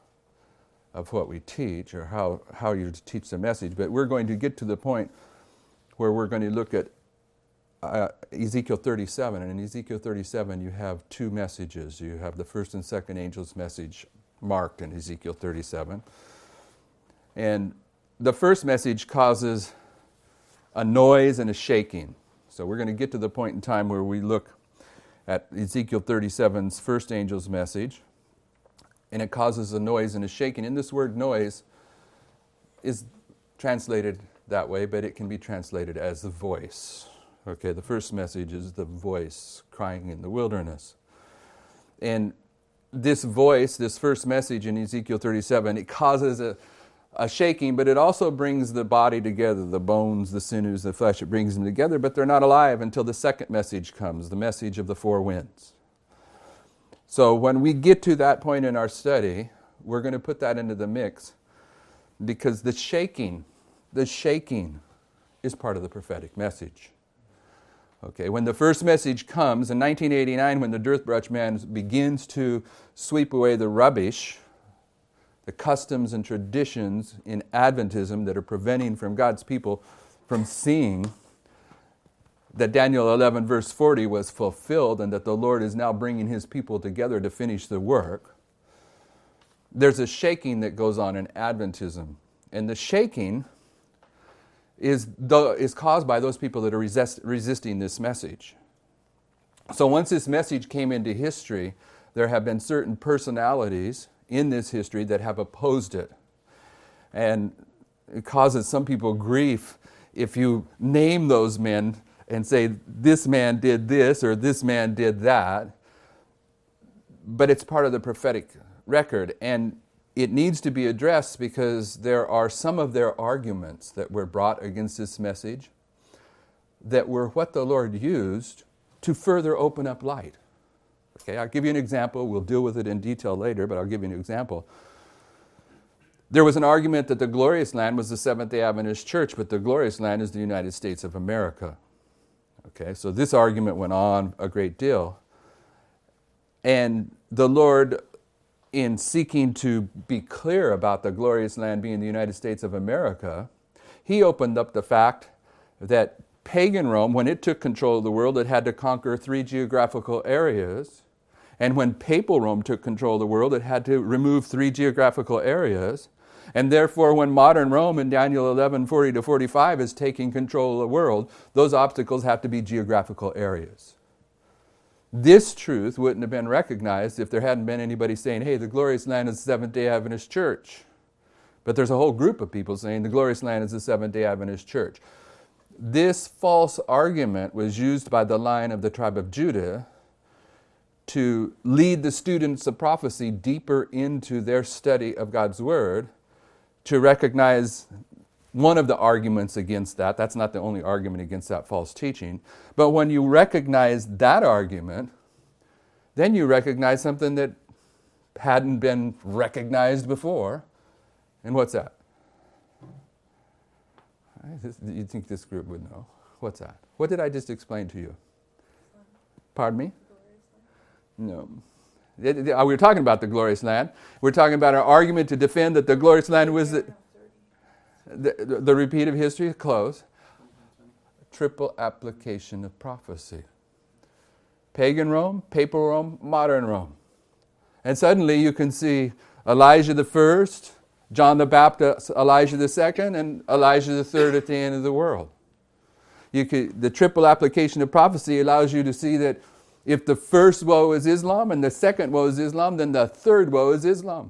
[SPEAKER 1] of what we teach or how, how you teach the message, but we're going to get to the point where we're going to look at uh, Ezekiel thirty-seven, and in Ezekiel thirty-seven you have two messages. You have the first and second angel's message marked in Ezekiel thirty-seven. And the first message causes a noise and a shaking. So we're going to get to the point in time where we look at Ezekiel thirty-seven's first angel's message, and it causes a noise and a shaking. And this word noise is translated that way, but it can be translated as the voice. Okay, the first message is the voice crying in the wilderness. And this voice, this first message in Ezekiel thirty-seven, it causes a, a shaking, but it also brings the body together, the bones, the sinews, the flesh, it brings them together, but they're not alive until the second message comes, the message of the four winds. So when we get to that point in our study, we're going to put that into the mix, because the shaking, the shaking is part of the prophetic message. Okay, when the first message comes in nineteen eighty-nine, when the Dirtbrush Man begins to sweep away the rubbish, the customs and traditions in Adventism that are preventing from God's people from seeing that Daniel eleven verse forty was fulfilled and that the Lord is now bringing his people together to finish the work, there's a shaking that goes on in Adventism. And the shaking is, the, is caused by those people that are resist, resisting this message. So once this message came into history, there have been certain personalities in this history that have opposed it. And it causes some people grief if you name those men and say, this man did this or this man did that. But it's part of the prophetic record, and it needs to be addressed because there are some of their arguments that were brought against this message that were what the Lord used to further open up light. Okay, I'll give you an example. We'll deal with it in detail later, but I'll give you an example. There was an argument that the glorious land was the Seventh-day Adventist Church, but the glorious land is the United States of America. Okay, so this argument went on a great deal. And the Lord, in seeking to be clear about the glorious land being the United States of America, he opened up the fact that pagan Rome, when it took control of the world, it had to conquer three geographical areas. And when papal Rome took control of the world, it had to remove three geographical areas. And therefore, when modern Rome in Daniel eleven forty to forty-five is taking control of the world, those obstacles have to be geographical areas. This truth wouldn't have been recognized if there hadn't been anybody saying, hey, the glorious land is the Seventh-day Adventist Church. But there's a whole group of people saying the glorious land is the Seventh-day Adventist Church. this false argument was used by the line of the tribe of Judah to lead the students of prophecy deeper into their study of God's Word, to recognize one of the arguments against that. That's not the only argument against that false teaching. But when you recognize that argument, then you recognize something that hadn't been recognized before. And what's that? You'd think this group would know. What's that? What did I just explain to you? Pardon me? No. We were talking about the glorious land. We're talking about our argument to defend that the glorious land was the, the, the repeat of history. Close. Triple application of prophecy. Pagan Rome, papal Rome, modern Rome. And suddenly you can see Elijah the first, John the Baptist, Elijah the second, and Elijah the third at the end of the world. You could, the triple application of prophecy allows you to see that if the first woe is Islam and the second woe is Islam, then the third woe is Islam.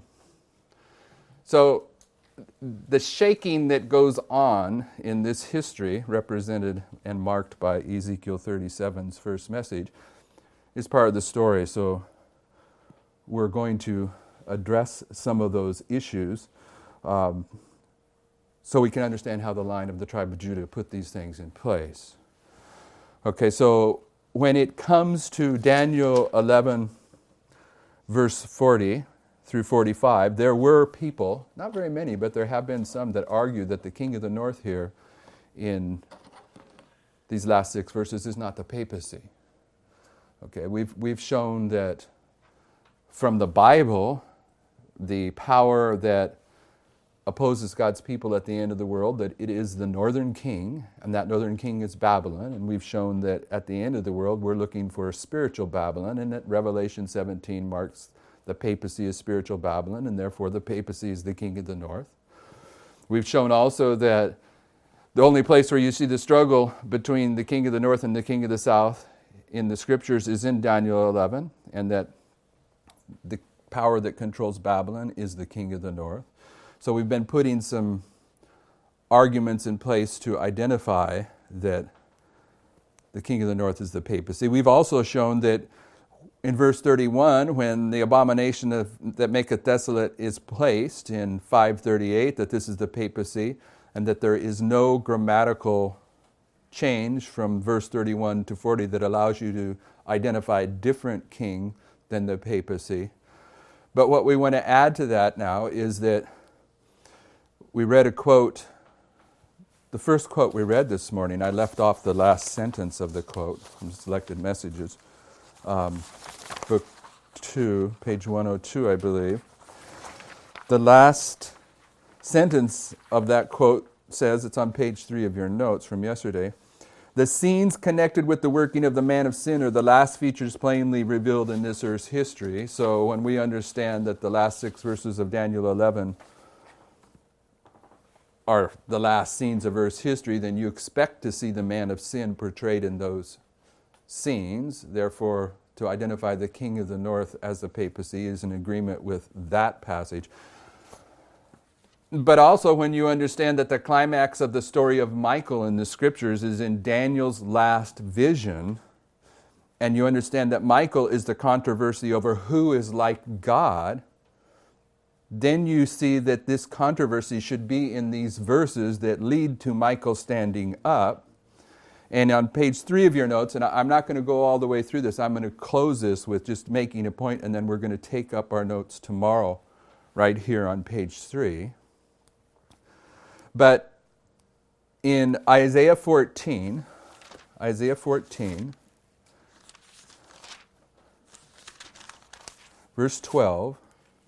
[SPEAKER 1] So the shaking that goes on in this history, represented and marked by Ezekiel thirty-seven's first message, is part of the story. So we're going to address some of those issues um, so we can understand how the line of the tribe of Judah put these things in place. Okay, so when it comes to Daniel eleven, verse forty through forty-five, there were people, not very many, but there have been some that argue that the king of the north here in these last six verses is not the papacy. Okay, we've we've shown that from the Bible, the power that opposes God's people at the end of the world, that it is the northern king, and that northern king is Babylon. And we've shown that at the end of the world, we're looking for a spiritual Babylon, and that Revelation seventeen marks the papacy as spiritual Babylon, and therefore the papacy is the king of the north. We've shown also that the only place where you see the struggle between the king of the north and the king of the south in the scriptures is in Daniel eleven, and that the power that controls Babylon is the king of the north. So we've been putting some arguments in place to identify that the king of the north is the papacy. We've also shown that in verse thirty-one, when the abomination of, that maketh desolate is placed in five thirty-eight, that this is the papacy, and that there is no grammatical change from verse thirty-one to forty that allows you to identify a different king than the papacy. But what we want to add to that now is that we read a quote, the first quote we read this morning. I left off the last sentence of the quote from Selected Messages, um, book two, page one oh two, I believe. The last sentence of that quote says, it's on page three of your notes from yesterday, the scenes connected with the working of the man of sin are the last features plainly revealed in this earth's history. So when we understand that the last six verses of Daniel eleven are the last scenes of earth's history, then you expect to see the man of sin portrayed in those scenes. Therefore, to identify the king of the north as the papacy is in agreement with that passage. But also when you understand that the climax of the story of Michael in the scriptures is in Daniel's last vision, and you understand that Michael is the controversy over who is like God, then you see that this controversy should be in these verses that lead to Michael standing up. And on page three of your notes, and I'm not going to go all the way through this, I'm going to close this with just making a point, and then we're going to take up our notes tomorrow right here on page three. But in Isaiah fourteen, Isaiah fourteen, verse twelve,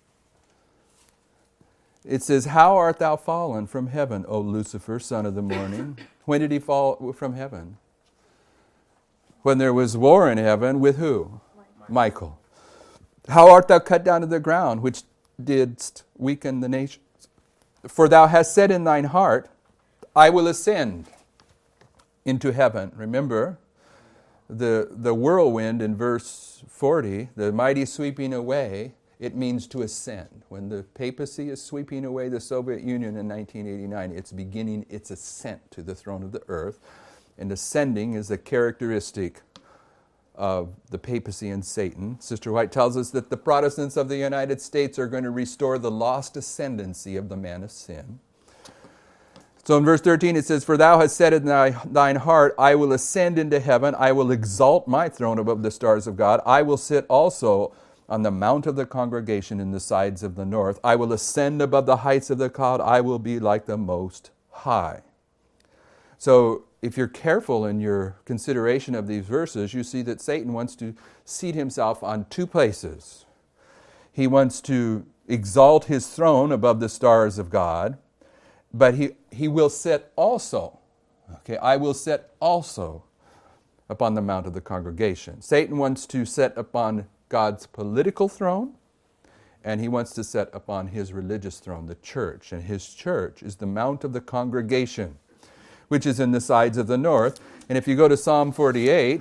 [SPEAKER 1] it says, how art thou fallen from heaven, O Lucifer, son of the morning? When did he fall from heaven? When there was war in heaven, with who? Michael. Michael. How art thou cut down to the ground, which didst weaken the nations? For thou hast said in thine heart, I will ascend into heaven. Remember, the, the whirlwind in verse forty, the mighty sweeping away, it means to ascend. When the papacy is sweeping away the Soviet Union in nineteen eighty-nine, it's beginning its ascent to the throne of the earth. and ascending is a characteristic of the papacy and Satan. Sister White tells us that the Protestants of the United States are going to restore the lost ascendancy of the man of sin. So in verse thirteen it says, "For thou hast said in thy, thine heart, I will ascend into heaven, I will exalt my throne above the stars of God, I will sit also on the mount of the congregation in the sides of the north, I will ascend above the heights of the cloud, I will be like the Most High." So if you're careful in your consideration of these verses, you see that Satan wants to seat himself on two places. He wants to exalt his throne above the stars of God, but he, he will sit also, okay, I will sit also upon the mount of the congregation. Satan wants to sit upon God's political throne, and he wants to sit upon his religious throne, the church. And his church is the mount of the congregation, which is in the sides of the north. And if you go to Psalm forty-eight,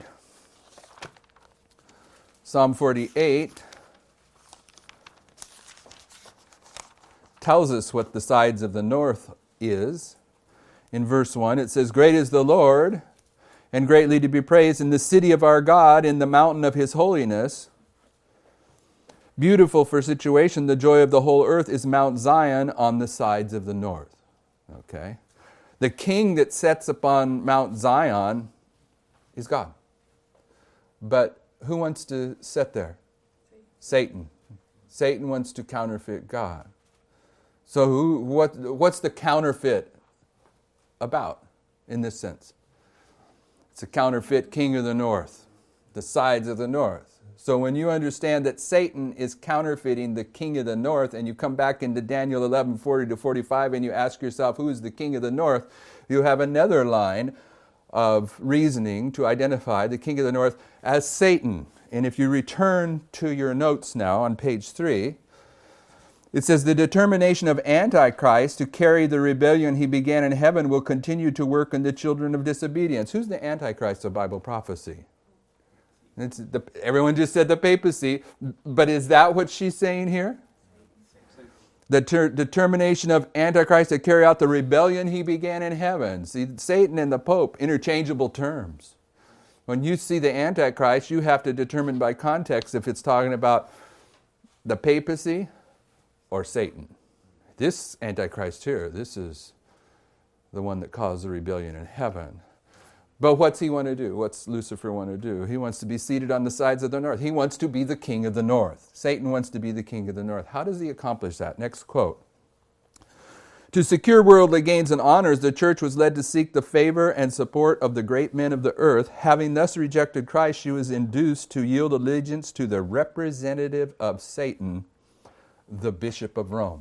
[SPEAKER 1] Psalm forty-eight tells us what the sides of the north is. In verse one, it says, "Great is the Lord, and greatly to be praised in the city of our God, in the mountain of his holiness. Beautiful for situation, the joy of the whole earth is Mount Zion on the sides of the north." Okay? The king that sits upon Mount Zion is God. But who wants to sit there? Satan. Satan wants to counterfeit God. So who, what, what's the counterfeit about in this sense? It's a counterfeit king of the north, the sides of the north. So when you understand that Satan is counterfeiting the king of the north, and you come back into Daniel eleven, forty to forty-five, and you ask yourself, who is the king of the north? You have another line of reasoning to identify the king of the north as Satan. And if you return to your notes now on page three, it says, "The determination of Antichrist to carry the rebellion he began in heaven will continue to work in the children of disobedience." Who's the Antichrist of Bible prophecy? It's the, everyone just said the papacy, but is that what she's saying here? The ter- determination of Antichrist to carry out the rebellion he began in heaven. See, Satan and the Pope, interchangeable terms. When you see the Antichrist, you have to determine by context if it's talking about the papacy or Satan. This Antichrist here, this is the one that caused the rebellion in heaven. But what's he want to do? What's Lucifer want to do? He wants to be seated on the sides of the north. He wants to be the king of the north. Satan wants to be the king of the north. How does he accomplish that? Next quote. "To secure worldly gains and honors, the church was led to seek the favor and support of the great men of the earth. Having thus rejected Christ, she was induced to yield allegiance to the representative of Satan, the Bishop of Rome."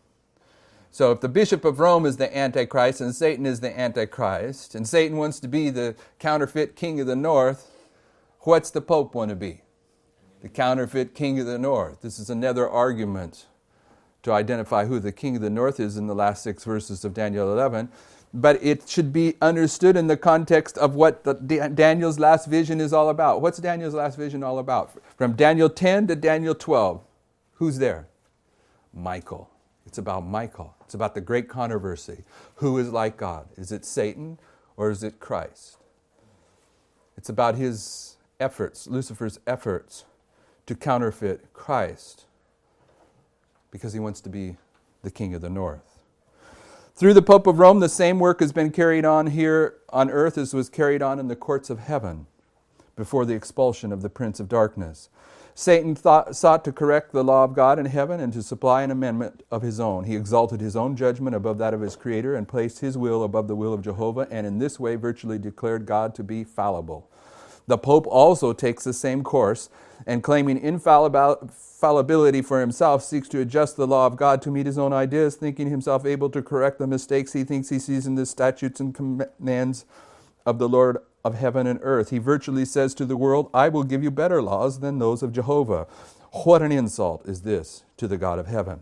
[SPEAKER 1] So if the Bishop of Rome is the Antichrist and Satan is the Antichrist, and Satan wants to be the counterfeit king of the north, what's the Pope want to be? The counterfeit king of the north. This is another argument to identify who the king of the north is in the last six verses of Daniel eleven. But it should be understood in the context of what the, Daniel's last vision is all about. What's Daniel's last vision all about? From Daniel ten to Daniel twelve, who's there? Michael. It's about Michael. It's about the great controversy. Who is like God? Is it Satan or is it Christ? It's about his efforts, Lucifer's efforts to counterfeit Christ because he wants to be the king of the north. Through the Pope of Rome, the same work has been carried on here on earth as was carried on in the courts of heaven before the expulsion of the prince of darkness. Satan thought, sought to correct the law of God in heaven and to supply an amendment of his own. He exalted his own judgment above that of his Creator and placed his will above the will of Jehovah, and in this way virtually declared God to be fallible. The Pope also takes the same course, and claiming infallibility for himself, seeks to adjust the law of God to meet his own ideas, thinking himself able to correct the mistakes he thinks he sees in the statutes and commands of the Lord of heaven and earth. He virtually says to the world, "I will give you better laws than those of Jehovah." What an insult is this to the God of heaven.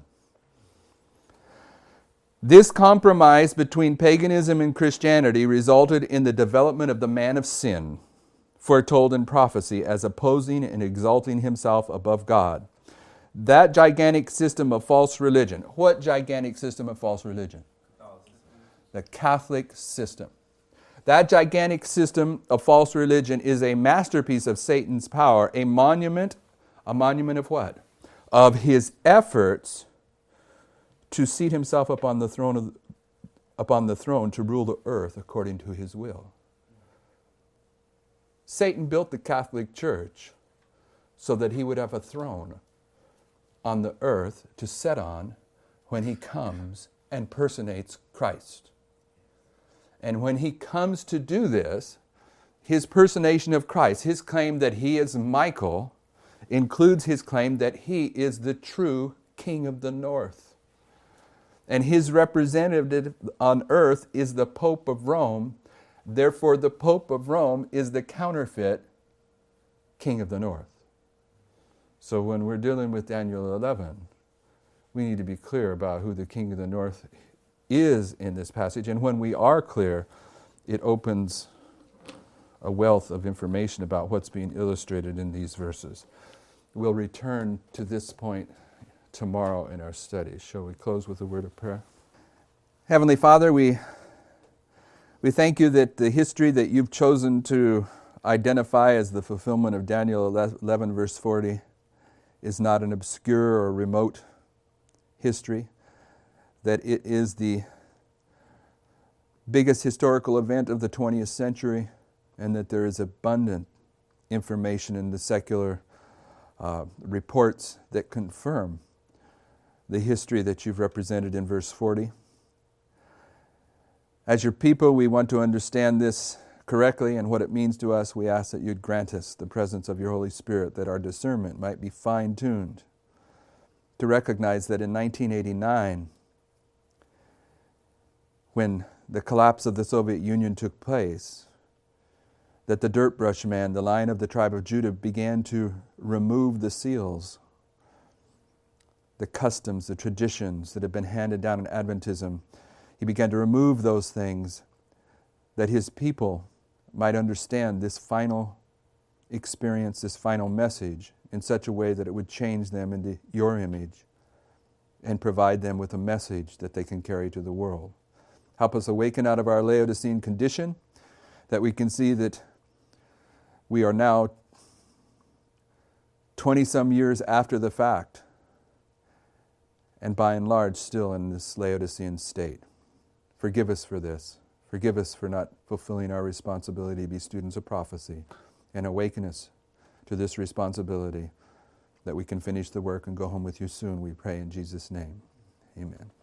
[SPEAKER 1] This compromise between paganism and Christianity resulted in the development of the man of sin, foretold in prophecy as opposing and exalting himself above God. That gigantic system of false religion. What gigantic system of false religion? The Catholic system. That gigantic system of false religion is a masterpiece of Satan's power, a monument, a monument of what? Of his efforts to seat himself upon the throne of, upon the throne to rule the earth according to his will. Satan built the Catholic Church so that he would have a throne on the earth to sit on when he comes and personates Christ. And when he comes to do this, his personation of Christ, his claim that he is Michael, includes his claim that he is the true King of the North. And his representative on earth is the Pope of Rome. Therefore, the Pope of Rome is the counterfeit King of the North. So when we're dealing with Daniel eleven, we need to be clear about who the King of the North is in this passage. And when we are clear, it opens a wealth of information about what's being illustrated in these verses. We'll return to this point tomorrow in our study. Shall we close with a word of prayer? Heavenly Father, we we thank you that the history that you've chosen to identify as the fulfillment of Daniel eleven, verse forty, is not an obscure or remote history, that it is the biggest historical event of the twentieth century, and that there is abundant information in the secular uh, reports that confirm the history that you've represented in verse forty. As your people, we want to understand this correctly and what it means to us. We ask that you'd grant us the presence of your Holy Spirit, that our discernment might be fine-tuned to recognize that in nineteen eighty-nine, when the collapse of the Soviet Union took place, that the dirt brush man, the Lion of the tribe of Judah, began to remove the seals, the customs, the traditions that had been handed down in Adventism. He began to remove those things that his people might understand this final experience, this final message, in such a way that it would change them into your image and provide them with a message that they can carry to the world. Help us awaken out of our Laodicean condition, that we can see that we are now twenty-some years after the fact, and by and large still in this Laodicean state. Forgive us for this. Forgive us for not fulfilling our responsibility to be students of prophecy, and awaken us to this responsibility, that we can finish the work and go home with you soon, we pray in Jesus' name. Amen.